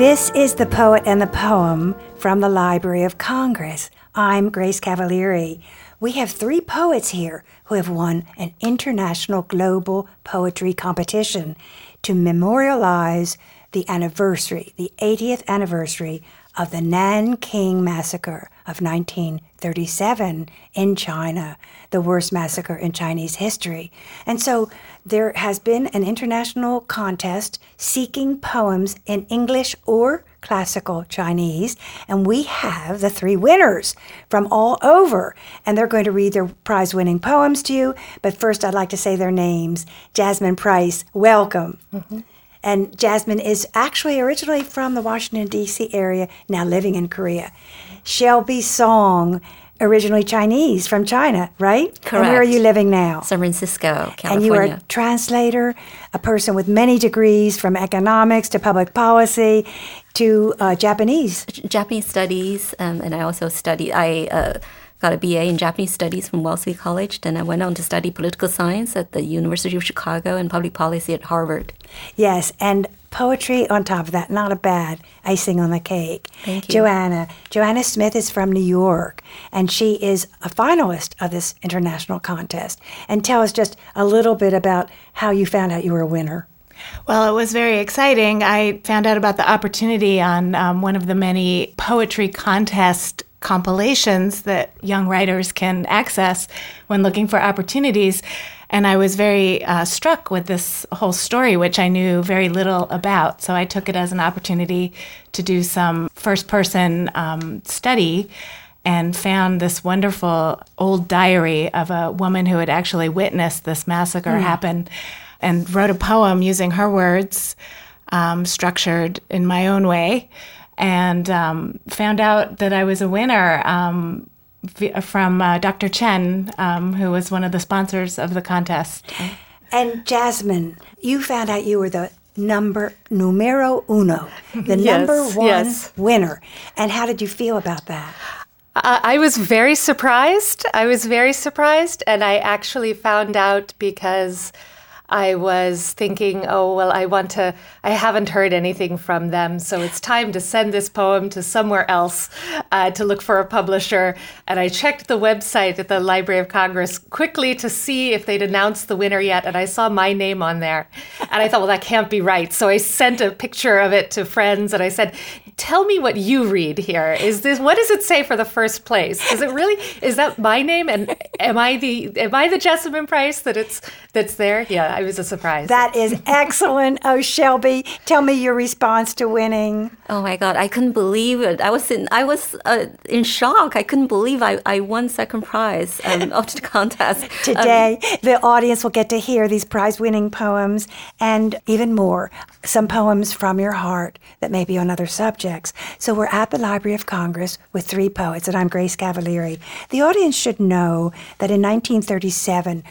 This is The Poet and the Poem from the Library of Congress. I'm Grace Cavalieri. We have 3 poets here who have won an international global poetry competition to memorialize the anniversary, the 80th anniversary of the Nanking Massacre of 1937 in China, the worst massacre in Chinese history. And so there has been an international contest seeking poems in English or classical Chinese, and we have the 3 winners from all over, and they're going to read their prize-winning poems to you. But first, I'd like to say their names. Jasmine Price, welcome. Mm-hmm. And Jasmine is actually originally from the Washington, D.C. area, now living in Korea. Shelby Song, originally Chinese from China, right? Correct. And where are you living now? San Francisco, California. And you are a translator, a person with many degrees from economics to public policy to Japanese. Japanese studies, and I also got a BA in Japanese studies from Wellesley College. Then I went on to study political science at the University of Chicago and public policy at Harvard. Yes, and poetry on top of that, not a bad icing on the cake. Thank you. Joanna Smith is from New York, and she is a finalist of this international contest. And tell us just a little bit about how you found out you were a winner. Well, it was very exciting. I found out about the opportunity on one of the many poetry contest compilations that young writers can access when looking for opportunities. And I was very struck with this whole story, which I knew very little about. So I took it as an opportunity to do some first-person study and found this wonderful old diary of a woman who had actually witnessed this massacre happen and wrote a poem using her words, structured in my own way, and found out that I was a winner from Dr. Chen, who was one of the sponsors of the contest. And Jasmine, you found out you were the numero uno, the number one winner. And how did you feel about that? I was very surprised. And I actually found out because I was thinking, I haven't heard anything from them, so it's time to send this poem to somewhere else to look for a publisher. And I checked the website at the Library of Congress quickly to see if they'd announced the winner yet, and I saw my name on there. And I thought, well, that can't be right. So I sent a picture of it to friends, and I said, tell me what you read here. What does it say for the first place? Is that my name? And am I the Jessamine Price that's there? Yeah, it was a surprise. That is excellent. Oh, Shelby, tell me your response to winning. Oh my God, I couldn't believe it. I was in shock. I couldn't believe I won second prize of the contest. Today, the audience will get to hear these prize-winning poems and even more, some poems from your heart that may be on other subjects. So we're at the Library of Congress with 3 poets, and I'm Grace Cavalieri. The audience should know that in 1937,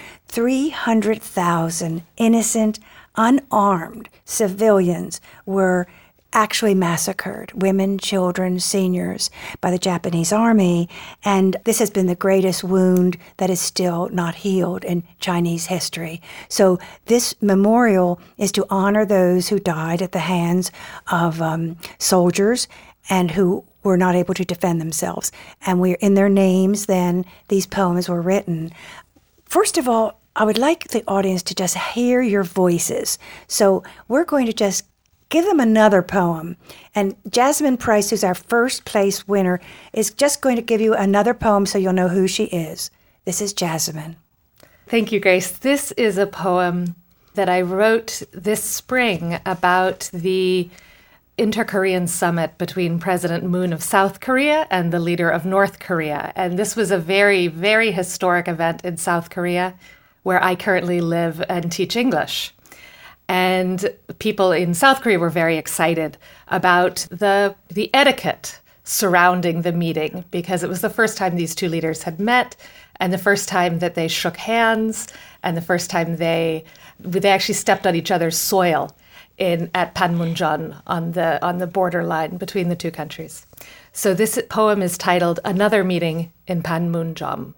300,000 innocent, unarmed civilians were actually massacred, women, children, seniors, by the Japanese army. And this has been the greatest wound that is still not healed in Chinese history. So this memorial is to honor those who died at the hands of soldiers and who were not able to defend themselves. And we're in their names then, these poems were written. First of all, I would like the audience to just hear your voices. So we're going to just give them another poem. And Jasmine Price, who's our first place winner, is just going to give you another poem so you'll know who she is. This is Jasmine. Thank you, Grace. This is a poem that I wrote this spring about the Inter-Korean summit between President Moon of South Korea and the leader of North Korea. And this was a very, very historic event in South Korea, where I currently live and teach English. And people in South Korea were very excited about the etiquette surrounding the meeting, because it was the first time these 2 leaders had met, and the first time that they shook hands, and the first time they actually stepped on each other's soil at Panmunjom on the borderline between the 2 countries. So this poem is titled Another Meeting in Panmunjom.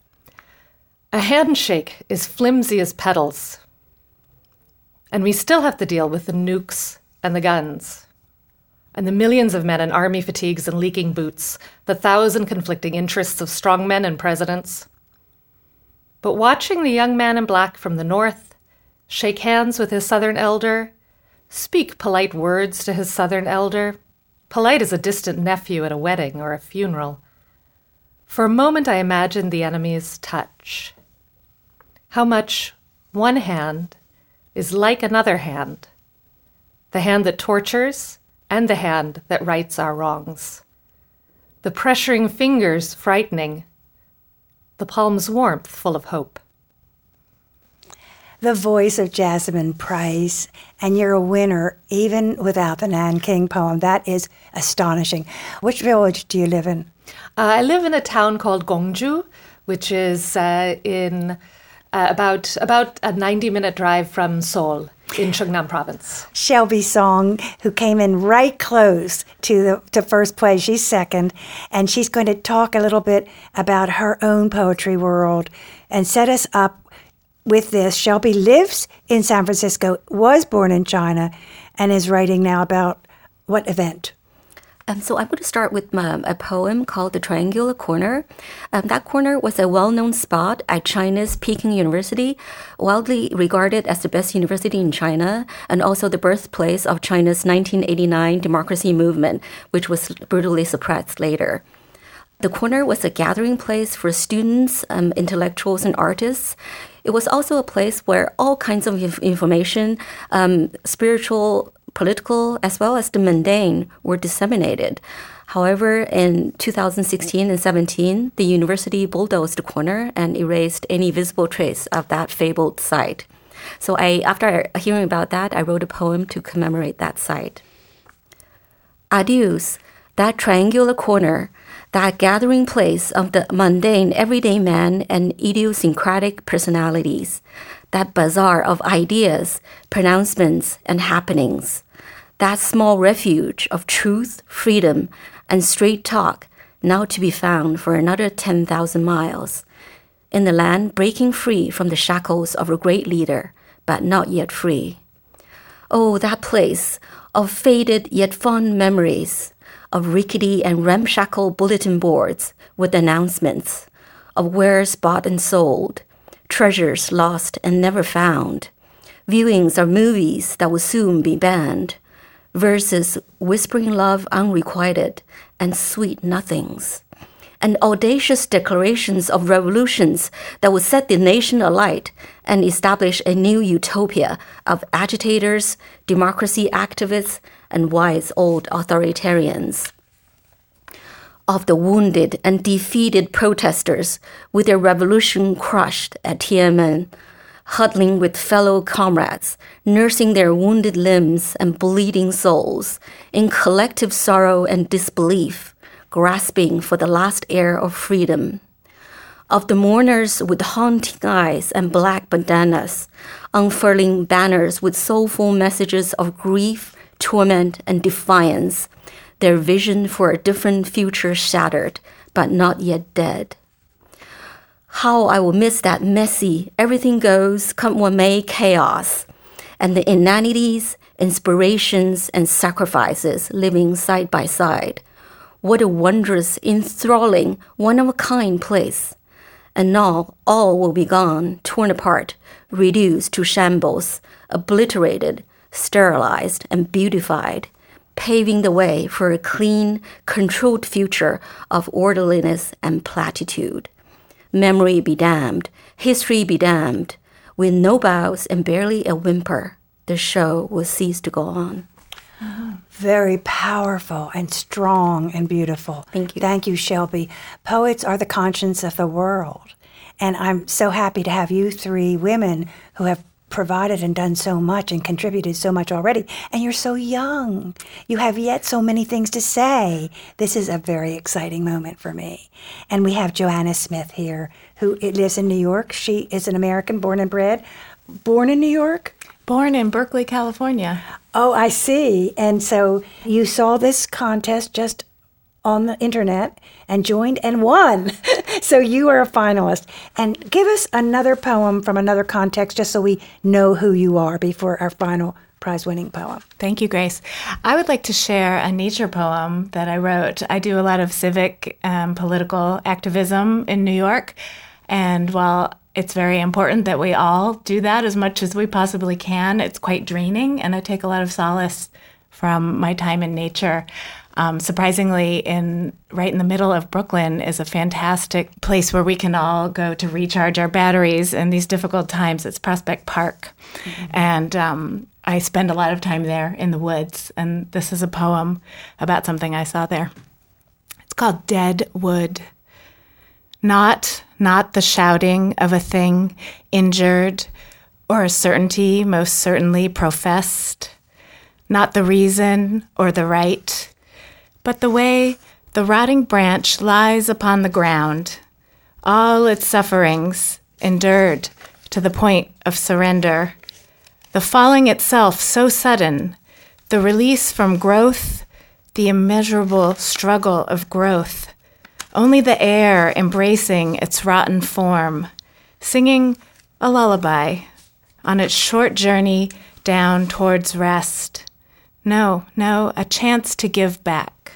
A handshake is flimsy as petals, and we still have to deal with the nukes and the guns. and the millions of men in army fatigues and leaking boots, the 1,000 conflicting interests of strongmen and presidents. But watching the young man in black from the north shake hands with his southern elder, speak polite words to his southern elder, polite as a distant nephew at a wedding or a funeral, for a moment I imagined the enemy's touch. How much one hand is like another hand, the hand that tortures and the hand that rights our wrongs. The pressuring fingers frightening, the palm's warmth full of hope. The voice of Jasmine Price, and you're a winner even without the Nanking poem. That is astonishing. Which village do you live in? I live in a town called Gongju, which is in about a 90-minute drive from Seoul in Cheongnam Province. Shelby Song, who came in right close to first place. She's second, and she's going to talk a little bit about her own poetry world and set us up with this. Shelby lives in San Francisco, was born in China, and is writing now about what event? So I'm going to start with a poem called The Triangular Corner. That corner was a well-known spot at China's Peking University, widely regarded as the best university in China, and also the birthplace of China's 1989 democracy movement, which was brutally suppressed later. The corner was a gathering place for students, intellectuals, and artists. It was also a place where all kinds of information, spiritual, political, as well as the mundane, were disseminated. However, in 2016 and 17, the university bulldozed the corner and erased any visible trace of that fabled site. So after hearing about that, I wrote a poem to commemorate that site. Adios, that triangular corner, that gathering place of the mundane everyday man and idiosyncratic personalities, that bazaar of ideas, pronouncements, and happenings, that small refuge of truth, freedom, and straight talk, now to be found for another 10,000 miles, in the land breaking free from the shackles of a great leader, but not yet free. Oh, that place of faded yet fond memories, of rickety and ramshackle bulletin boards with announcements of wares bought and sold, treasures lost and never found, viewings of movies that will soon be banned, verses whispering love unrequited and sweet nothings, and audacious declarations of revolutions that will set the nation alight and establish a new utopia of agitators, democracy activists, and wise old authoritarians. Of the wounded and defeated protesters with their revolution crushed at Tiananmen, huddling with fellow comrades, nursing their wounded limbs and bleeding souls, in collective sorrow and disbelief, grasping for the last air of freedom. Of the mourners with haunting eyes and black bandanas, unfurling banners with soulful messages of grief, torment, and defiance, their vision for a different future shattered, but not yet dead. How I will miss that messy, everything goes, come what may chaos, and the inanities, inspirations, and sacrifices living side by side. What a wondrous, enthralling, one-of-a-kind place. And now all will be gone, torn apart, reduced to shambles, obliterated, sterilized, and beautified, paving the way for a clean, controlled future of orderliness and platitude. Memory be damned, history be damned. With no bows and barely a whimper, the show will cease to go on. Very powerful and strong and beautiful. Thank you. Thank you, Shelby. Poets are the conscience of the world. And I'm so happy to have you three women who have provided and done so much and contributed so much already. And you're so young. You have yet so many things to say. This is a very exciting moment for me. And we have Joanna Smith here, who lives in New York. She is an American born and bred. Born in New York? Born in Berkeley, California. Oh, I see. And so you saw this contest just on the internet and joined and won. So you are a finalist. And give us another poem from another context just so we know who you are before our final prize-winning poem. Thank you, Grace. I would like to share a nature poem that I wrote. I do a lot of civic and political activism in New York, and while it's very important that we all do that as much as we possibly can, it's quite draining, and I take a lot of solace from my time in nature. Surprisingly, right in the middle of Brooklyn is a fantastic place where we can all go to recharge our batteries in these difficult times. It's Prospect Park. Mm-hmm. And I spend a lot of time there in the woods. And this is a poem about something I saw there. It's called Dead Wood. Not the shouting of a thing injured or a certainty most certainly professed. Not the reason or the right, but the way the rotting branch lies upon the ground, all its sufferings endured to the point of surrender, the falling itself so sudden, the release from growth, the immeasurable struggle of growth, only the air embracing its rotten form, singing a lullaby on its short journey down towards rest. No, a chance to give back.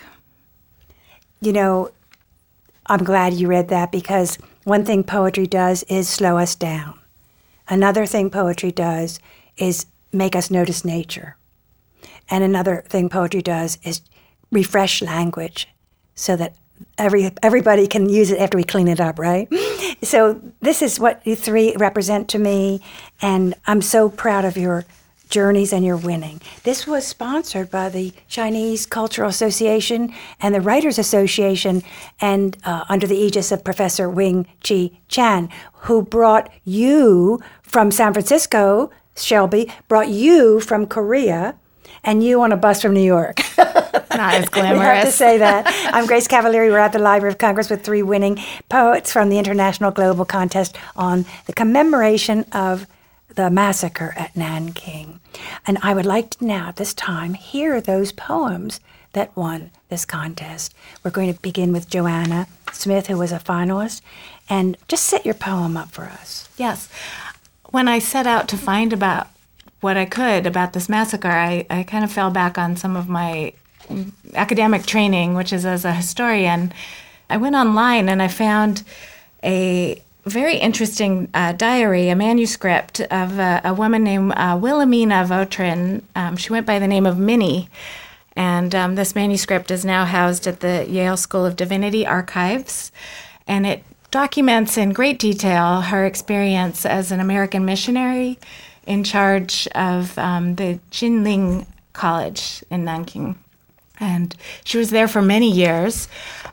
You know, I'm glad you read that, because one thing poetry does is slow us down. Another thing poetry does is make us notice nature. And another thing poetry does is refresh language so that everybody can use it after we clean it up, right? So this is what you three represent to me, and I'm so proud of your journeys and your winning. This was sponsored by the Chinese Cultural Association and the Writers Association, and under the aegis of Professor Wing-Chi Chan, who brought you from San Francisco, Shelby, brought you from Korea, and you on a bus from New York. Not as glamorous. We have to say that. I'm Grace Cavalieri. We're at the Library of Congress with 3 winning poets from the International Global Contest on the commemoration of the massacre at Nanking. And I would like to now, at this time, hear those poems that won this contest. We're going to begin with Joanna Smith, who was a finalist. And just set your poem up for us. Yes. When I set out to find about what I could about this massacre, I kind of fell back on some of my academic training, which is as a historian. I went online and I found a very interesting diary, a manuscript of a woman named Wilhelmina Vautrin. She went by the name of Minnie, and this manuscript is now housed at the Yale School of Divinity archives, and it documents in great detail her experience as an American missionary in charge of the Jinling College in Nanking. And she was there for many years.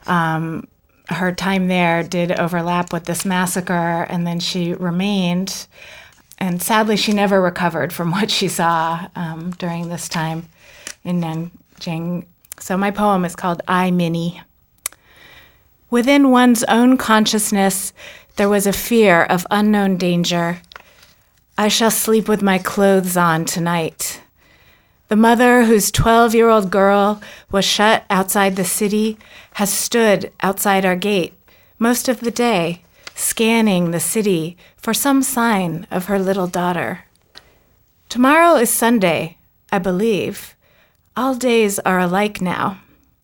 Her time there did overlap with this massacre, and then she remained. And sadly, she never recovered from what she saw during this time in Nanjing. So my poem is called I, Minnie. Within one's own consciousness, there was a fear of unknown danger. I shall sleep with my clothes on tonight. The mother whose 12-year-old girl was shut outside the city has stood outside our gate most of the day, scanning the city for some sign of her little daughter. Tomorrow is Sunday, I believe. All days are alike now.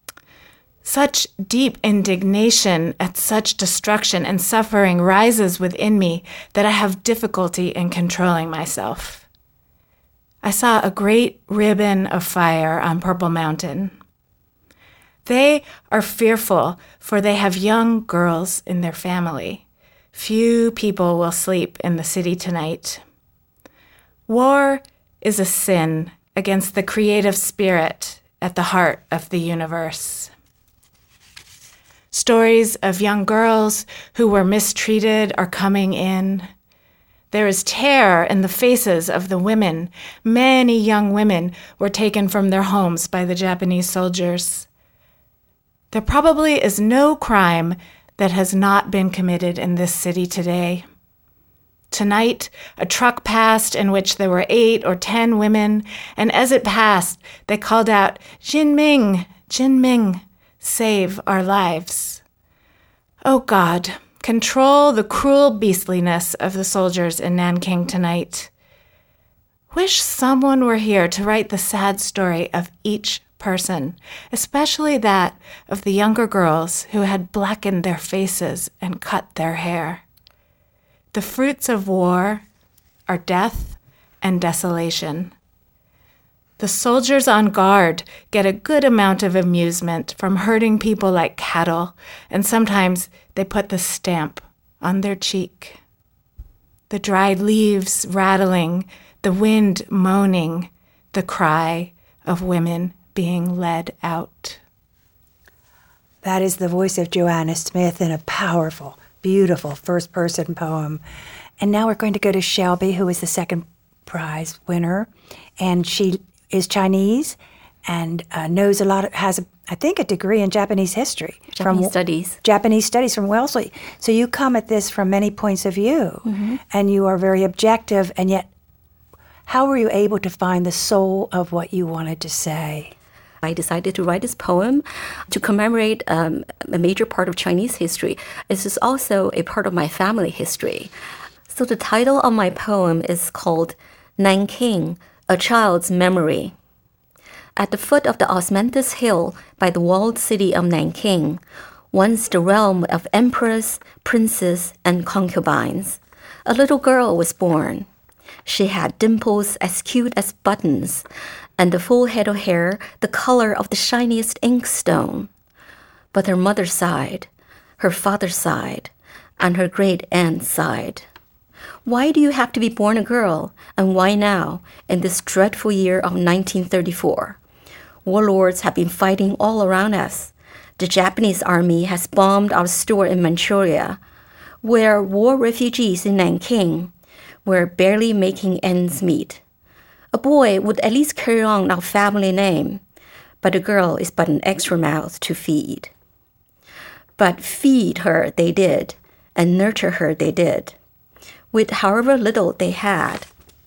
Such deep indignation at such destruction and suffering rises within me that I have difficulty in controlling myself. I saw a great ribbon of fire on Purple Mountain. They are fearful, for they have young girls in their family. Few people will sleep in the city tonight. War is a sin against the creative spirit at the heart of the universe. Stories of young girls who were mistreated are coming in. There is terror in the faces of the women. Many young women were taken from their homes by the Japanese soldiers. There probably is no crime that has not been committed in this city today. Tonight, a truck passed in which there were 8 or 10 women, and as it passed, they called out, "Jinming, Jinming, save our lives." Oh God, control the cruel beastliness of the soldiers in Nanking tonight. wish someone were here to write the sad story of each person, especially that of the younger girls who had blackened their faces and cut their hair. The fruits of war are death and desolation. The soldiers on guard get a good amount of amusement from herding people like cattle, and sometimes they put the stamp on their cheek. The dried leaves rattling, the wind moaning, the cry of women being led out. That is the voice of Joanna Smith in a powerful, beautiful first-person poem. And now we're going to go to Shelby, who is the second prize winner. And she is Chinese and knows a lot, has, I think, a degree in Japanese history. Japanese studies. Japanese studies from Wellesley. So you come at this from many points of view. And you are very objective, and yet how were you able to find the soul of what you wanted to say? I decided to write this poem to commemorate a major part of Chinese history. This is also a part of my family history. So the title of my poem is called Nanking, A Child's Memory. At the foot of the Osmanthus Hill by the walled city of Nanking, once the realm of emperors, princes, and concubines, a little girl was born. She had dimples as cute as buttons, and a full head of hair the color of the shiniest inkstone. But her mother sighed, her father sighed, and her great aunt sighed. Why do you have to be born a girl, and why now, in this dreadful year of 1934? Warlords have been fighting all around us. The Japanese army has bombed our store in Manchuria. We're war refugees in Nanking. We're barely making ends meet. A boy would at least carry on our family name, but a girl is but an extra mouth to feed. But feed her they did, and nurture her they did, with however little they had,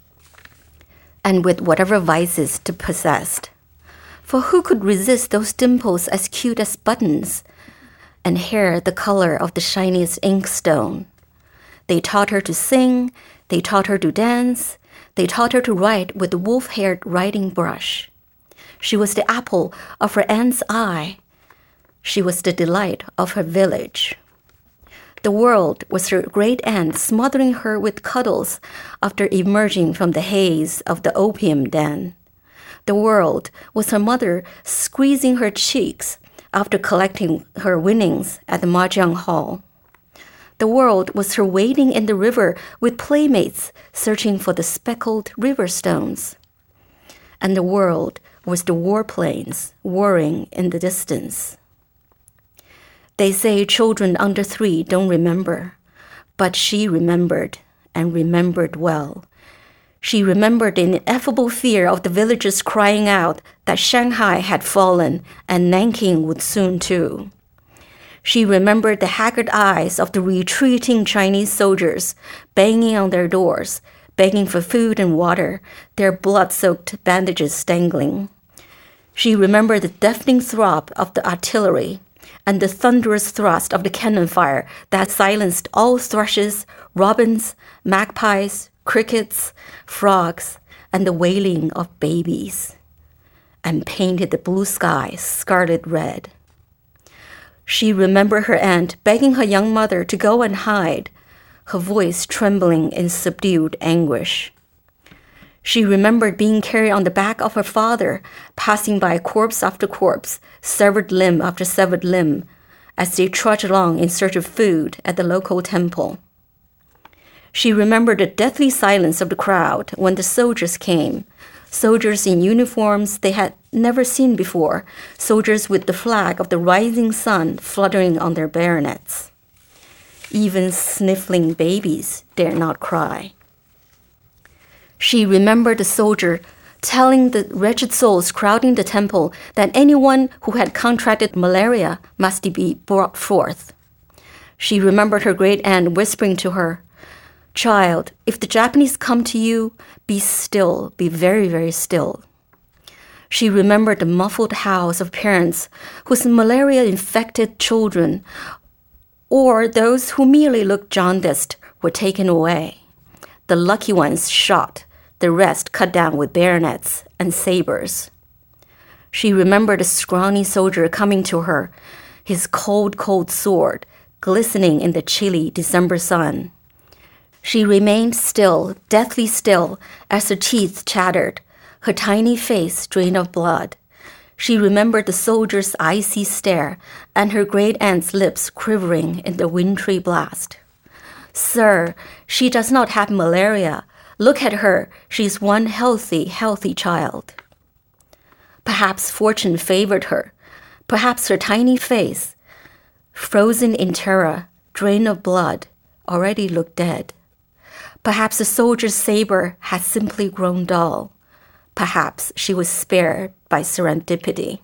and with whatever vices they possessed. For who could resist those dimples as cute as buttons, and hair the color of the shiniest inkstone? They taught her to sing, they taught her to dance, they taught her to write with the wolf-haired writing brush. She was the apple of her aunt's eye. She was the delight of her village. The world was her great aunt smothering her with cuddles after emerging from the haze of the opium den. The world was her mother squeezing her cheeks after collecting her winnings at the mahjong hall. The world was her wading in the river with playmates searching for the speckled river stones. And the world was the warplanes whirring in the distance. They say children under 3 don't remember, but she remembered, and remembered well. She remembered the ineffable fear of the villagers crying out that Shanghai had fallen and Nanking would soon too. She remembered the haggard eyes of the retreating Chinese soldiers banging on their doors, begging for food and water, their blood-soaked bandages dangling. She remembered the deafening throb of the artillery and the thunderous thrust of the cannon fire that silenced all thrushes, robins, magpies, crickets, frogs, and the wailing of babies, and painted the blue sky scarlet red. She remembered her aunt begging her young mother to go and hide, her voice trembling in subdued anguish. She remembered being carried on the back of her father, passing by corpse after corpse, severed limb after severed limb, as they trudged along in search of food at the local temple. She remembered the deathly silence of the crowd when the soldiers came, soldiers in uniforms they had never seen before, soldiers with the flag of the rising sun fluttering on their bayonets. Even sniffling babies dare not cry. She remembered the soldier telling the wretched souls crowding the temple that anyone who had contracted malaria must be brought forth. She remembered her great aunt whispering to her, "Child, if the Japanese come to you, be still, be very, very still." She remembered the muffled howls of parents whose malaria-infected children, or those who merely looked jaundiced, were taken away. The lucky ones shot, the rest cut down with bayonets and sabers. She remembered a scrawny soldier coming to her, his cold, cold sword glistening in the chilly December sun. She remained still, deathly still, as her teeth chattered, her tiny face drained of blood. She remembered the soldier's icy stare and her great-aunt's lips quivering in the wintry blast. "Sir, she does not have malaria. Look at her. She's one healthy, healthy child." Perhaps fortune favored her. Perhaps her tiny face, frozen in terror, drained of blood, already looked dead. Perhaps the soldier's saber had simply grown dull. Perhaps she was spared by serendipity.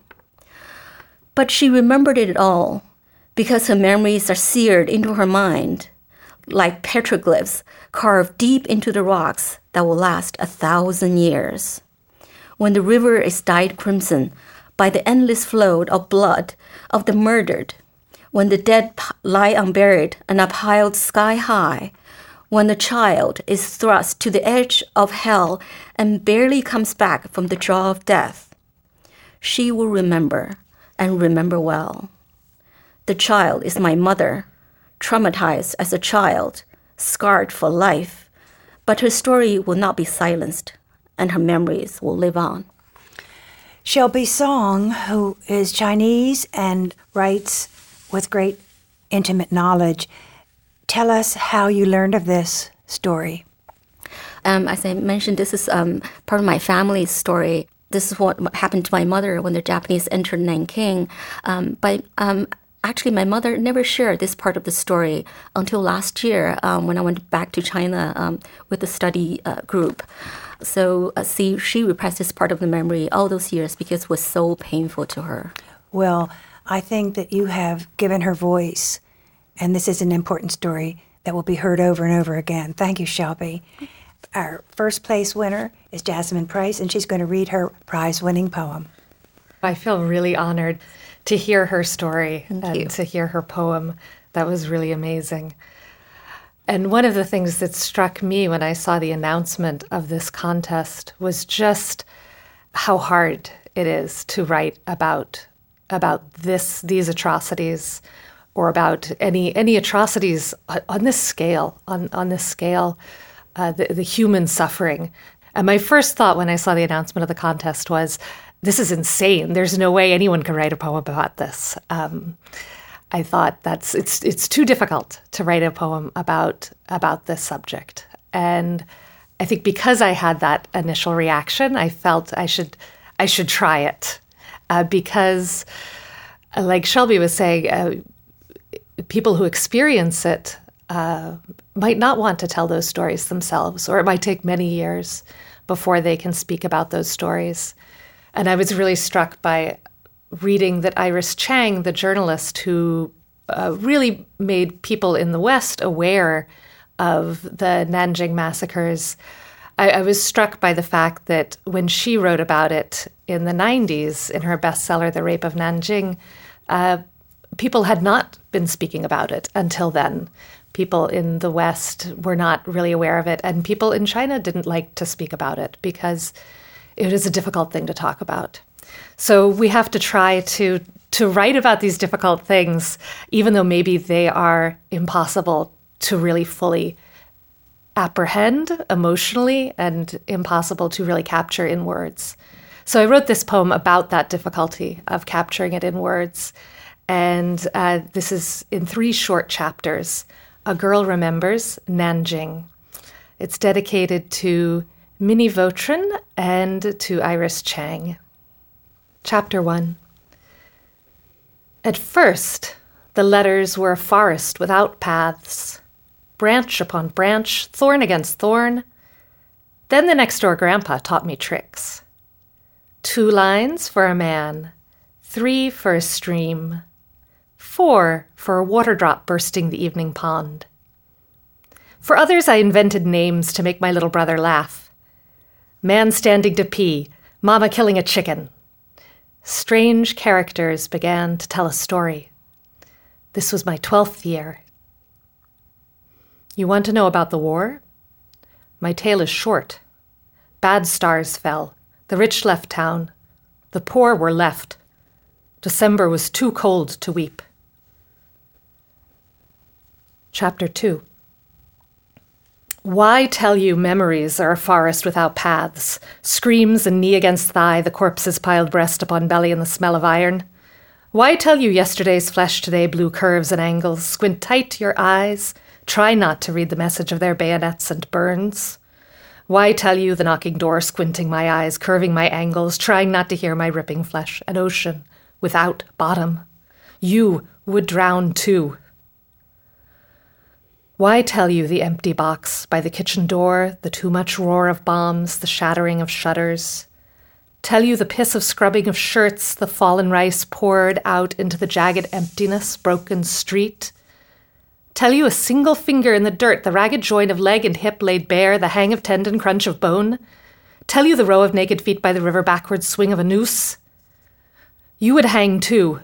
But she remembered it all, because her memories are seared into her mind, like petroglyphs carved deep into the rocks that will last 1,000 years. When the river is dyed crimson by the endless flow of blood of the murdered, when the dead lie unburied and are piled sky high, when the child is thrust to the edge of hell and barely comes back from the jaw of death, she will remember, and remember well. The child is my mother, traumatized as a child, scarred for life, but her story will not be silenced, and her memories will live on. Shelby Song, who is Chinese and writes with great intimate knowledge, tell us how you learned of this story. As I mentioned, this is part of my family's story. This is what happened to my mother when the Japanese entered Nanking. Actually, my mother never shared this part of the story until last year when I went back to China with the study group. So she repressed this part of the memory all those years because it was so painful to her. Well, I think that you have given her voice, and this is an important story that will be heard over and over again. Thank you, Shelby. Our first place winner is Jasmine Price, and she's going to read her prize-winning poem. I feel really honored to hear her story Thank you. to hear her poem. That was really amazing. And one of the things that struck me when I saw the announcement of this contest was just how hard it is to write about these atrocities, or about any atrocities on this scale, the human suffering. And my first thought when I saw the announcement of the contest was, this is insane. There's no way anyone can write a poem about this. I thought it's too difficult to write a poem about this subject. And I think because I had that initial reaction, I felt I should try it. Because, like Shelby was saying, people who experience it might not want to tell those stories themselves, or it might take many years before they can speak about those stories. And I was really struck by reading that Iris Chang, the journalist who really made people in the West aware of the Nanjing massacres, I was struck by the fact that when she wrote about it in the 90s in her bestseller, The Rape of Nanjing, people had not been speaking about it until then. People in the West were not really aware of it, and people in China didn't like to speak about it because it is a difficult thing to talk about. So we have to try to write about these difficult things, even though maybe they are impossible to really fully apprehend emotionally and impossible to really capture in words. So I wrote this poem about that difficulty of capturing it in words. And this is in 3 short chapters. A Girl Remembers Nanjing. It's dedicated to Minnie Vautrin and to Iris Chang. Chapter 1. At first, the letters were a forest without paths, branch upon branch, thorn against thorn. Then the next-door grandpa taught me tricks. 2 lines for a man, 3 for a stream, 4 for a water drop bursting the evening pond. For others, I invented names to make my little brother laugh. Man standing to pee, mama killing a chicken. Strange characters began to tell a story. This was my 12th year. You want to know about the war? My tale is short. Bad stars fell. The rich left town. The poor were left. December was too cold to weep. Chapter 2. Why tell you memories are a forest without paths, screams and knee against thigh, the corpse's piled breast upon belly and the smell of iron? Why tell you yesterday's flesh today blew curves and angles, squint tight your eyes, try not to read the message of their bayonets and burns? Why tell you the knocking door, squinting my eyes, curving my angles, trying not to hear my ripping flesh, an ocean without bottom? You would drown too. Why tell you the empty box by the kitchen door, the too much roar of bombs, the shattering of shutters? Tell you the piss of scrubbing of shirts, the fallen rice poured out into the jagged emptiness, broken street? Tell you a single finger in the dirt, the ragged joint of leg and hip laid bare, the hang of tendon, crunch of bone? Tell you the row of naked feet by the river, backward swing of a noose? You would hang too.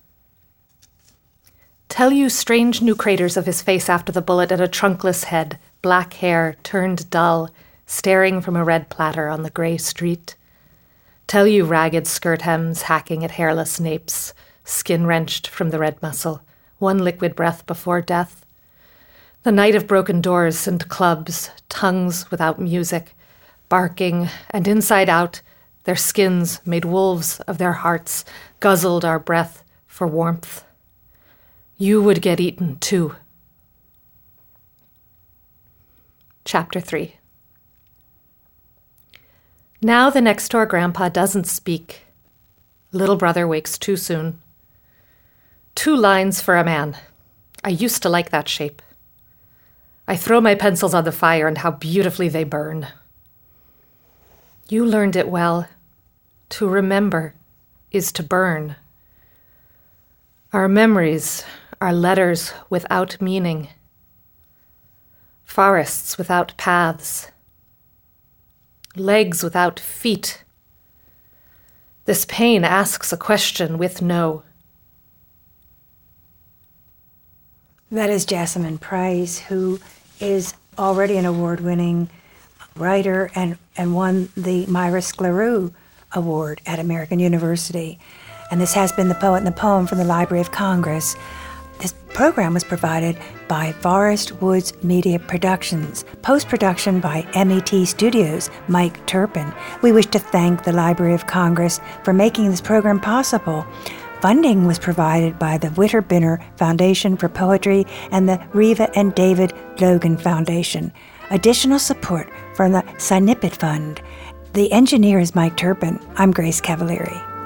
Tell you strange new craters of his face after the bullet and a trunkless head, black hair turned dull, staring from a red platter on the grey street. Tell you ragged skirt hems hacking at hairless napes, skin wrenched from the red muscle, one liquid breath before death. The night of broken doors and clubs, tongues without music, barking, and inside out, their skins made wolves of their hearts, guzzled our breath for warmth. You would get eaten too. Chapter 3. Now the next-door grandpa doesn't speak. Little brother wakes too soon. 2 lines for a man. I used to like that shape. I throw my pencils on the fire and how beautifully they burn. You learned it well. To remember is to burn. Our memories are letters without meaning. Forests without paths. Legs without feet. This pain asks a question with no. That is Jessamine Price, who is already an award-winning writer and won the Myra Scleroux Award at American University. And this has been The Poet and the Poem from the Library of Congress. This program was provided by Forest Woods Media Productions, post-production by MET Studios, Mike Turpin. We wish to thank the Library of Congress for making this program possible. Funding was provided by the Witter Binner Foundation for Poetry and the Reva and David Logan Foundation. Additional support from the Sinipit Fund. The engineer is Mike Turpin. I'm Grace Cavalieri.